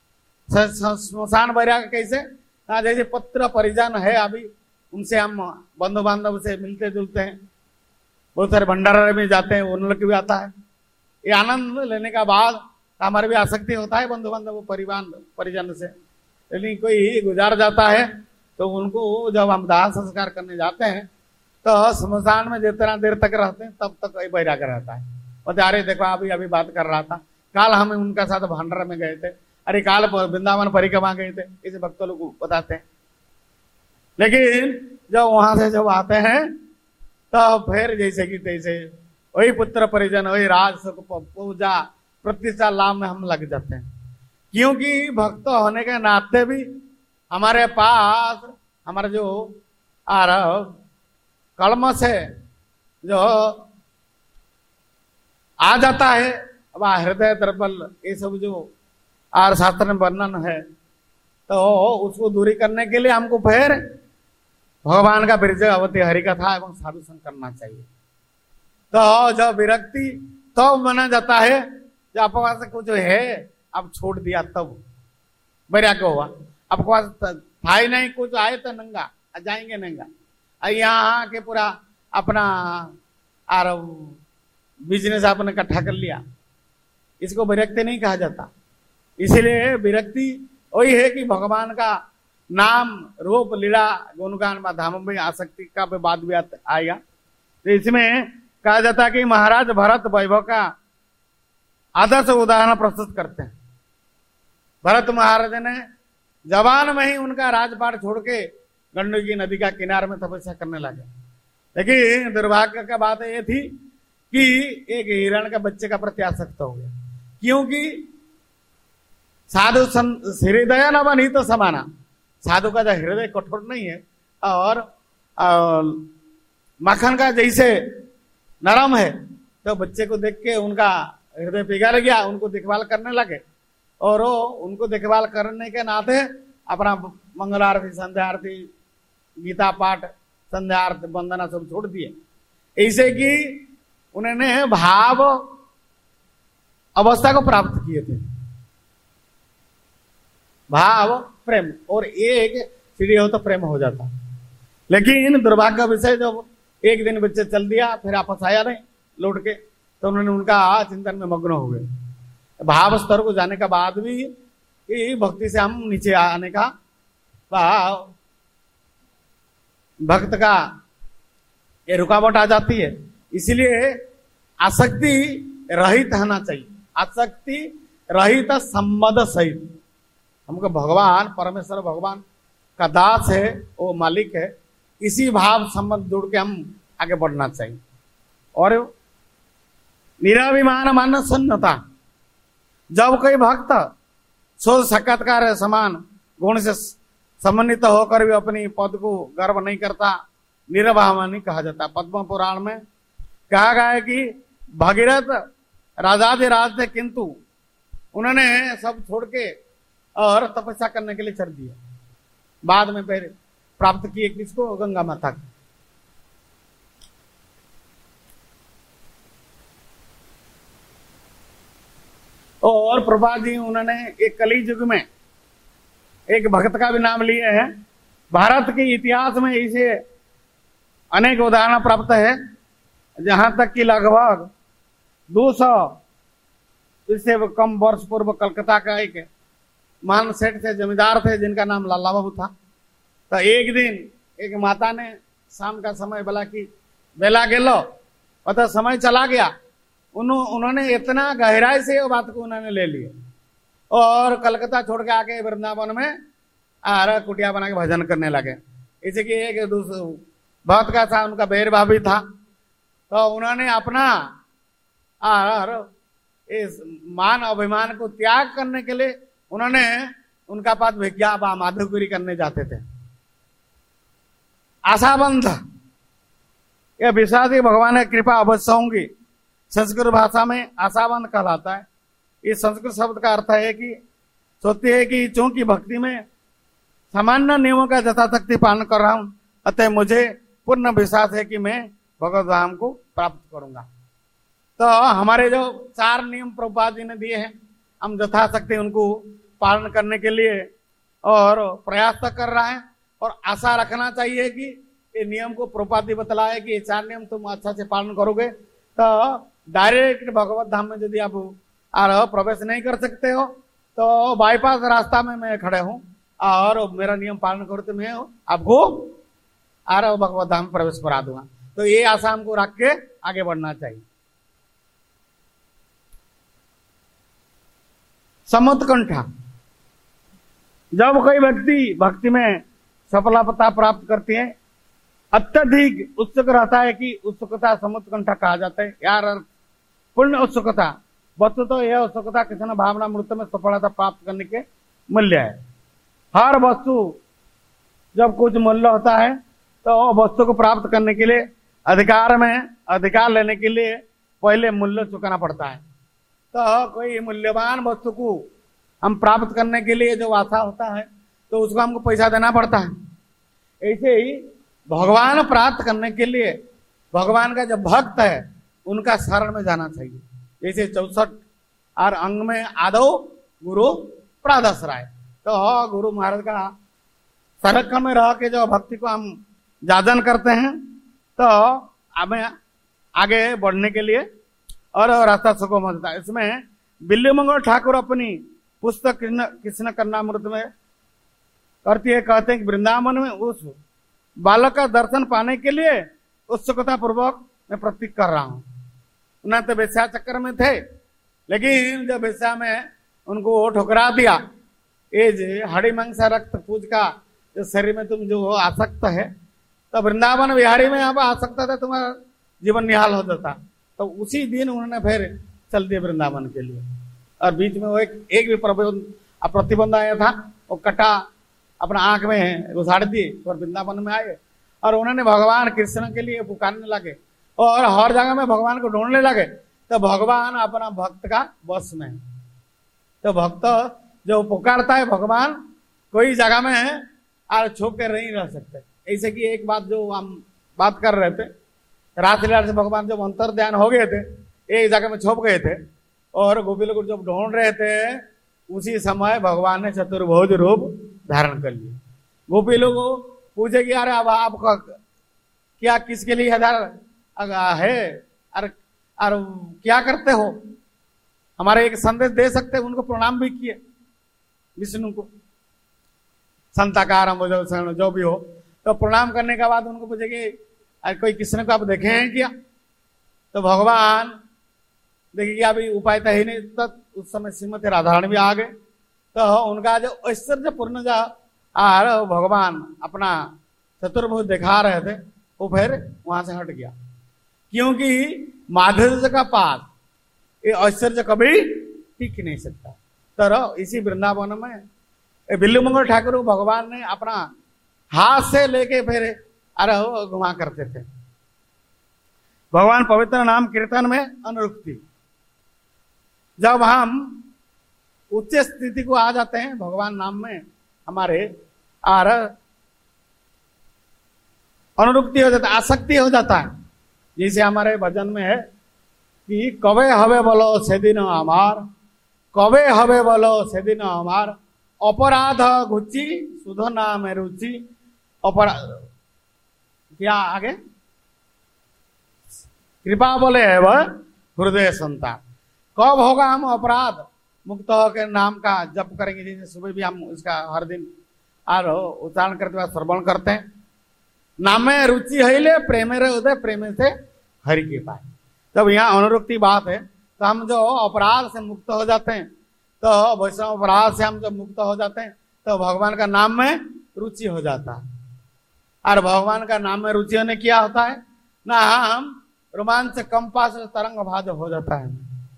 स्मशान वैराग्य कैसे, जैसे पत्र परिजन है, अभी उनसे हम बंधु बांधव से मिलते जुलते हैं, बहुत सारे भंडारे में जाते हैं, उन लोग भी आता है। ये आनंद लेने का बाद हमारे भी आसक्ति होता है बंधु बांधव परिवार परिजन से। लेकिन कोई गुजार जाता है तो उनको जब हम दाह संस्कार करने जाते हैं तो श्मशान में जितना देर तक रहते हैं तब तक वही बैराग रहता है। बोलते अरे देखो अभी अभी बात कर रहा था, काल हम उनका साथ भंडारा में गए थे, अरे काल वृंदावन परिक्रमा गए थे, इसे भक्त लोग को बताते हैं। लेकिन जब वहां से जब आते हैं तो फिर जैसे कि तैसे वही पुत्र परिजन, वही राज सुख पूजा प्रतिष्ठा लाभ में हम लग जाते हैं। क्योंकि भक्त होने के नाते भी हमारे पास हमारा जो आर कलमश है जो आ जाता है, अब हृदय दर्पल ये सब जो आर शास्त्र में वर्णन है, तो उसको दूरी करने के लिए हमको फिर भगवान का ब्रज अवती हरि कथा एवं साधु संग करना चाहिए। तो जब विरक्ति तो माना जाता है जब आपके पास कुछ है अब छोड़ दिया तब बैराग्य हुआ। आपके पास था ही नहीं, कुछ आए तो नंगा जाएंगे नंगा, यहाँ के पूरा अपना आर बिजनेस आपने इकट्ठा कर लिया, इसको विरक्ति नहीं कहा जाता। इसलिए विरक्ति वही है कि भगवान का नाम रूप लीला गुणगान में धाम में आसक्ति का भी बात भी आएगा। तो इसमें कहा जाता है कि महाराज भरत वैभव का आदर्श उदाहरण प्रस्तुत करते हैं। भरत महाराज ने जवान में ही उनका राजपाट छोड़ के गंडकी नदी का किनारे में तपस्या करने लगे। लेकिन दुर्भाग्य का बात यह थी कि एक हिरण का बच्चे का प्रति आसक्त हो गया। क्योंकि साधु हृदय न बनी तो समाना, साधु का जो हृदय कठोर नहीं है और मक्खन का जैसे नरम है, तो बच्चे को देख के उनका हृदय पिघल गया, उनको देखभाल करने लगे। और वो उनको देखभाल करने के नाते अपना मंगल आरती, संध्या आरती, गीता पाठ, संध्या आरती, वंदना सब छोड़ दिए। ऐसे कि उन्होंने भाव अवस्था को प्राप्त किए थे, भाव प्रेम, और एक सीढ़ी हो तो प्रेम हो जाता। लेकिन दुर्भाग्य विषय जब एक दिन बच्चे चल दिया फिर आपस आया नहीं लौट के, तो उन्होंने उनका चिंतन में मग्न हो गए। भाव स्तर को जाने का बाद भी कि भक्ति से हम नीचे आने का भाव भक्त का ये रुकावट आ जाती है। इसलिए आसक्ति रहित होना चाहिए, आसक्ति रहित संबंध सहित। हमको भगवान परमेश्वर भगवान का दास है, वो मालिक है, इसी भाव संबंध जोड़ के हम आगे बढ़ना चाहिए। और निराभिमान मान सन्नता, जब कोई भक्त शोध साक्षात्कार समान गुण से समन्वित होकर भी अपनी पद को गर्व नहीं करता, निराभिमानी कहा जाता। पद्म पुराण में कहा गया है कि भगीरथ राजाधिराज थे, किंतु उन्होंने सब छोड़ के और तपस्या करने के लिए चल दिया। बाद में फिर प्राप्त किए किसको? गंगा माता को। और प्रभुपाद जी उन्होंने एक कली युग में एक भक्त का भी नाम लिए हैं। भारत के इतिहास में इसे अनेक उदाहरण प्राप्त है, जहां तक कि लगभग दो सौ इससे कम वर्ष पूर्व कलकत्ता का एक महान सेठ थे, जमींदार थे, जिनका नाम लाला बाबू था। तो एक दिन एक माता ने शाम का समय बोला कि बेला गेलो, मतलब समय चला गया। उन्होंने इतना गहराई से ये बात को उन्होंने ले लिया और कलकत्ता छोड़ के आके वृंदावन में आरा कुटिया बना के भजन करने लगे। इसी की एक दूसरे भक्त का था, उनका बेर भाभी था, तो उन्होंने अपना और इस मान अभिमान को त्याग करने के लिए उन्होंने उनका पास भिज्ञा माधुगिरी करने जाते थे। आशाबंध, यह विश्वास भगवान की कृपा अवश्य होंगी। संस्कृत भाषा में आशाबंध कहलाता है। इस संस्कृत शब्द का अर्थ है कि सोचते है कि चूंकि भक्ति में सामान्य नियमों का यथाशक्ति पालन कर रहा हूं, अतः मुझे पूर्ण विश्वास है कि मैं भगवत धाम को प्राप्त करूंगा। तो हमारे जो चार नियम प्रभुपाद जी ने दिए हैं, हम यथाशक्ति उनको पालन करने के लिए और प्रयास तक कर रहा है, और आशा रखना चाहिए कि ये नियम को प्रपाति बतलाया कि ये चार नियम तुम अच्छा से पालन करोगे तो डायरेक्ट भगवत धाम में यदि आप आ प्रवेश नहीं कर सकते हो तो बाईपास रास्ता में मैं खड़े हूं और मेरा नियम पालन करो तो मैं आपको आ रहा भगवत धाम में प्रवेश करा दूंगा। तो ये आशा हमको रख के आगे बढ़ना चाहिए। समुत्कंठा, जब कोई व्यक्ति भक्ति में सफलता प्राप्त करती है, अत्यधिक उत्सुक रहता है कि उत्सुकता समुत्कंठा कहा जाता है। यार पूर्ण उत्सुकता, वस्तु तो यह उत्सुकता किसी न भावना मृत्यु में सफलता प्राप्त करने के मूल्य है। हर वस्तु जब कुछ मूल्य होता है तो वस्तु को प्राप्त करने के लिए अधिकार में अधिकार लेने के लिए पहले मूल्य चुकाना पड़ता है। तो कोई मूल्यवान वस्तु को हम प्राप्त करने के लिए जो आशा होता है तो उसको हमको पैसा देना पड़ता है। ऐसे ही भगवान प्राप्त करने के लिए भगवान का जो भक्त है उनका शरण में जाना चाहिए। जैसे चौसठ और अंग में आदो गुरु प्रादसराय, तो गुरु महाराज का संरक्षण में रह के जो भक्ति को हम जाजन करते हैं तो हमें आगे बढ़ने के लिए और रास्ता सुगम होता है। इसमें बिल्लीमंगल ठाकुर अपनी पुस्तक कृष्ण कृष्ण कर्णामृत में करती है, कहते हैं कि वृंदावन में उस बालक का दर्शन पाने के लिए उत्सुकता पूर्वक मैं प्रतीक कर रहा हूं। उन्हें तो वेश्या चक्कर में थे, लेकिन जब वेश्या में उनको ठुकरा दिया, ये जो हरी मांस रक्त पूज का जो शरीर में तुम जो आसक्त है, तो वृंदावन विहारी में अब आसक्त था, तुम्हारा जीवन निहाल हो जाता। तो उसी दिन उन्होंने फिर चल दिए वृंदावन के लिए। और बीच में वो एक एक भी प्रतिबंध आया था, वो कटा अपना आंख में घुसाड़ दिए और वृंदावन में आए और उन्होंने भगवान कृष्ण के लिए पुकारने लगे और हर जगह में भगवान को ढूंढने लगे। तो भगवान अपना भक्त का बस में है। तो भक्त जो पुकारता है भगवान कोई जगह में और छुप कर नहीं रह सकते। ऐसे कि एक बात जो हम बात कर रहे थे, रासलीला से भगवान जब अंतर ध्यान हो गए थे, एक जगह में छुप गए थे और गोपी लोग जब ढूंढ रहे थे, उसी समय भगवान ने चतुर्भुज रूप धारण कर लिया। गोपी लोग पूछे कि अरे अब आपका क्या किसके लिए आधार है, अरे अरे क्या करते हो, हमारे एक संदेश दे सकते हैं। उनको प्रणाम भी किए विष्णु को, संताकार जो भी हो। तो प्रणाम करने के बाद उनको पूछे कि अरे कोई कृष्ण को आप देखे हैं क्या? तो भगवान देखिए अभी उपाय तो ही नहीं, तब उस समय श्रीमती राधारानी भी आ गए। तो उनका जो ऐश्वर्य पूर्ण जो आर भगवान अपना चतुर्भुज दिखा रहे थे, वो फिर वहां से हट गया, क्योंकि माधुर्य का पास ये ऐश्वर्य कभी टिक नहीं सकता। तो इसी वृंदावन में बिल्लूमंगल ठाकुर भगवान ने अपना हाथ से लेके फिर अरे घुमा करते थे। भगवान पवित्र नाम कीर्तन में अनुरुक्ति, जब हम उच्च स्थिति को आ जाते हैं भगवान नाम में, हमारे आर अनुरुक्ति हो जाता है, आसक्ति हो जाता है। जैसे हमारे भजन में है कि कवे हवे बोलो सेदिन हमार, कवे हवे बोलो सेदिन हमार, अपराध घुची सुध नाम रुचि। अपराध क्या आगे, कृपा बोले है वह हृदय संता। कब होगा हम अपराध मुक्त होकर नाम का जप करेंगे? जैसे सुबह भी हम इसका हर दिन आर उच्चारण करते हुए श्रवण करते हैं। नामे रुचि हईले प्रेमे रे उदय, प्रेमे से हरि के पाए। तब यहाँ अनुरुक्ति बात है, तो हम जो अपराध से मुक्त हो जाते हैं, तो वैष्णव अपराध से हम जब मुक्त हो जाते हैं तो भगवान का नाम में रुचि हो जाता है। और भगवान का नाम में रुचि होने क्या होता है ना, हम रोमांच कंपास तरंग भाज हो जाता है।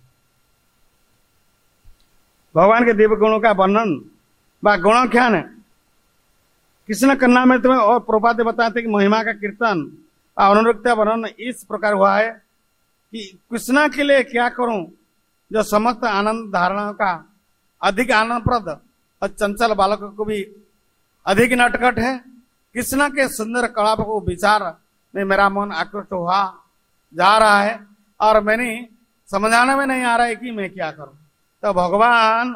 भगवान के दिव्य गुणों का वर्णन व गुणाख्यान है कृष्ण कर्णामृत में और प्रभुपाद बताते कि महिमा का कीर्तन और अनुरुक्ति वर्णन इस प्रकार हुआ है कि कृष्णा के लिए क्या करूं जो समस्त आनंद धारणा का अधिक आनंदप्रद और चंचल बालकों को भी अधिक नटखट है। कृष्ण के सुंदर कलाप को विचार में मेरा मन आकृष्ट हुआ जा रहा है और मैंने समझाने में नहीं आ रहा है कि मैं क्या करूं। तो भगवान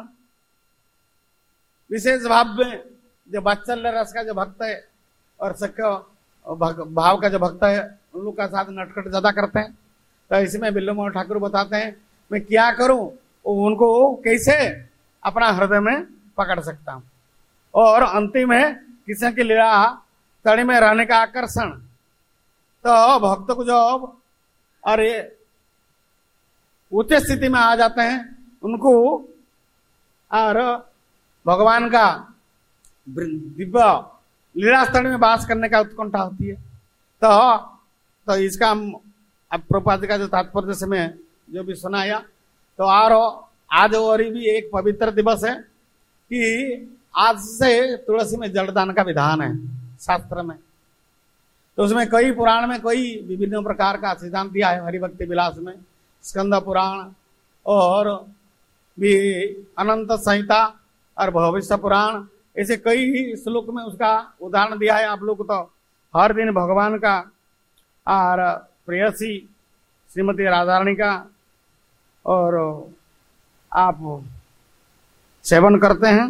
विशेष भाव में जो वात्सल्य रस का जो भक्त है और सख्य भग, भाव का जो भक्त है उन लोग का साथ नटखट ज्यादा करते हैं। तो इसमें बिल्लो मोहन ठाकुर बताते हैं मैं क्या करूं, उनको कैसे अपना हृदय में पकड़ सकता हूं। और अंतिम है कृष्ण की लीला तड़ी में रहने का आकर्षण। तो भक्त को जो अरे उच्च स्थिति में आ जाते हैं उनको और भगवान का दिव्य लीला स्थल में वास करने का उत्कंठा होती है। तो तो इसका अब प्रभुपाद का जो तात्पर्य से मैं जो भी सुनाया, तो और आज और भी एक पवित्र दिवस है कि आज से तुलसी में जलदान का विधान है शास्त्र में। तो उसमें कई पुराण में कई विभिन्न प्रकार का सिद्धांत दिया है। हरिभक्ति विलास में स्कंद पुराण और भी अनंत संहिता और भविष्य पुराण, ऐसे कई श्लोक में उसका उदाहरण दिया है। आप लोग तो हर दिन भगवान का और प्रेयसी श्रीमती राधा रानी का और आप सेवन करते हैं।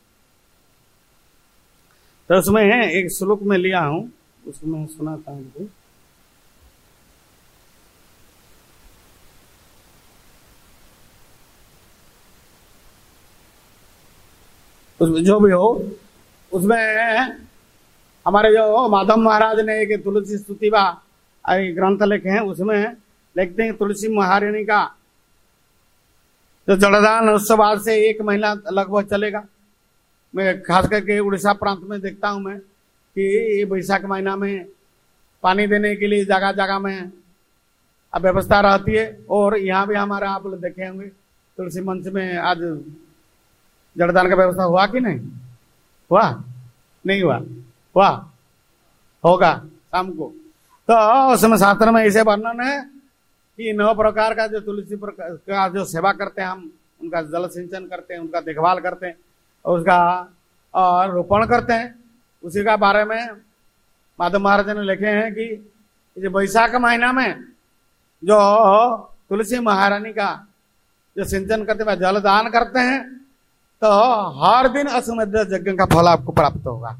तो उसमें एक श्लोक में लिया हूं, उसमें सुनाता हूं। उसमें जो भी हो, उसमें हमारे जो माधव महाराज ने एक तुलसी स्तुतिवा ग्रंथ लिखे हैं, उसमें लिखते हैं तुलसी महारानी का जो जलदान उत्सव आज से एक महीना लगभग चलेगा। मैं खास करके उड़ीसा प्रांत में देखता हूं मैं कि ये बैसाख महीना में पानी देने के लिए जगह जगह में अब व्यवस्था रहती है। और यहाँ भी हमारा आप लोग देखे होंगे तुलसी मंच में आज जलदान का व्यवस्था हुआ कि नहीं हुआ? नहीं हुआ? हुआ होगा शाम को। तो उसमें शास्त्र में ऐसे वर्णन है कि नौ प्रकार का जो तुलसी का जो सेवा करते हैं हम, उनका जल सिंचन करते हैं, उनका देखभाल करते हैं और उसका और रोपण करते हैं, उसी का बारे में माधव महाराज ने लिखे हैं कि जो बैसाख महीना में जो तुलसी महारानी का जो सिंचन करते हैं, जलदान करते हैं, तो हर दिन अश्वमेध यज्ञ का फल आपको प्राप्त होगा।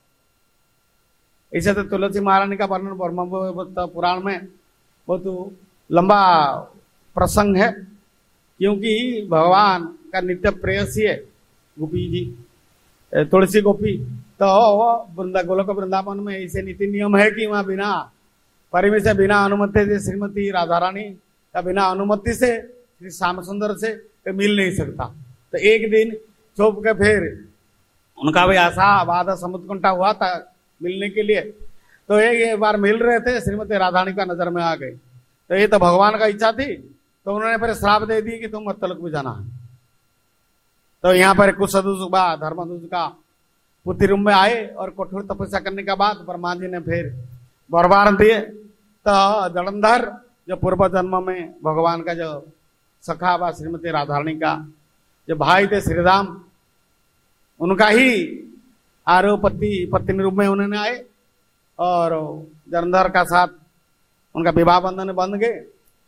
ऐसे तो तुलसी महारानी का वर्णन ब्रह्म पुराण में बहुत लंबा प्रसंग है, क्योंकि भगवान का नित्य प्रेयसी है गोपी जी, तुलसी गोपी। तो वृंदा गोलोक वृंदावन में ऐसे नीति नियम है कि वहां बिना परिमेय से, बिना अनुमति से श्रीमती राधा रानी का बिना अनुमति से श्री श्याम सुंदर से मिल नहीं सकता। तो एक दिन चौप के फिर उनका भी आशा बाधा समुत्कंठा हुआ था मिलने के लिए। तो एक बार मिल रहे थे, श्रीमती राधा रानी का नजर में आ गए। तो ये तो भगवान का इच्छा थी, तो उन्होंने फिर श्राप दे दी कि तुम मत्तलोक में जाना है। तो यहाँ पर कुछ सदुष धर्मदूत का पुत्री रूम में आए और कठोर तपस्या करने के बाद ब्रह्मा जी ने फिर वरदान दिए। तो जलंधर जो पूर्व जन्म में भगवान का जो सखा व श्रीमती राधा रानी का जो भाई थे श्री राम, उनका ही आरोप पति पत्नी रूप में उन्होंने आए और जलंधर का साथ उनका विवाह बंधन बंध गए।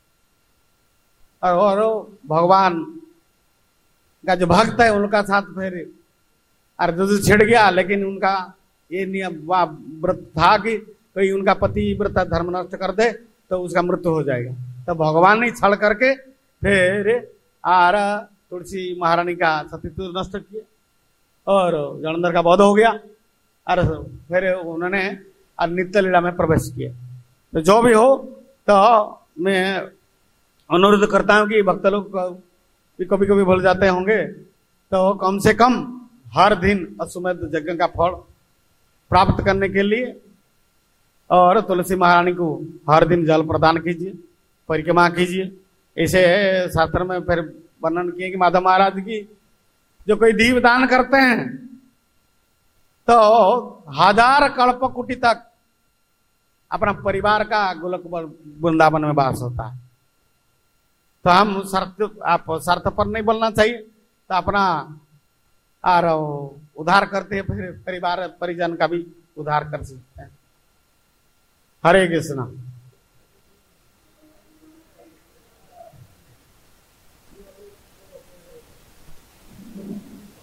और भगवान का जो भक्त है उनका साथ फिर अर्जुन छिड़ गया, लेकिन उनका ये नियम व्रत था कि कोई उनका पति व्रत धर्म नष्ट कर दे तो उसका मृत्यु हो जाएगा। तो भगवान ने छड़ करके फिर आर तुलसी महारानी का सतीत्व नष्ट किया और जलंधर का वध हो गया और फिर उन्होंने नित्य लीला में प्रवेश किया। तो जो भी हो, तो मैं अनुरोध करता हूं कि भक्त लोग भी कभी कभी भूल जाते होंगे, तो कम से कम हर दिन अश्वमेध यज्ञ का फल प्राप्त करने के लिए और तुलसी महारानी को हर दिन जल प्रदान कीजिए, परिक्रमा कीजिए। ऐसे शास्त्र में फिर वर्णन किए कि माधव महाराज की जो कोई दीप दान करते हैं तो हजार कल्प कुटी तक अपना परिवार का गोलोक वृंदावन में वास होता है। तो हम शर्त आप शर्त पर नहीं बोलना चाहिए, तो अपना और उद्धार करते हैं, फिर परिवार परिजन का भी उद्धार कर सकते हैं। हरे कृष्णा।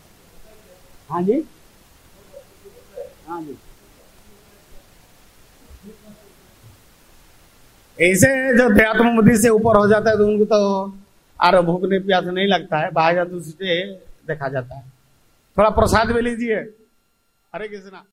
हाँ जी, हाँ जी। ऐसे जो अध्यात्म बुद्धि से ऊपर हो जाता है तो उनको तो आरो भूख नहीं प्यास नहीं लगता है, बाहर जाते देखा जाता है। थोड़ा प्रसाद भी लीजिए। हरे कृष्णा।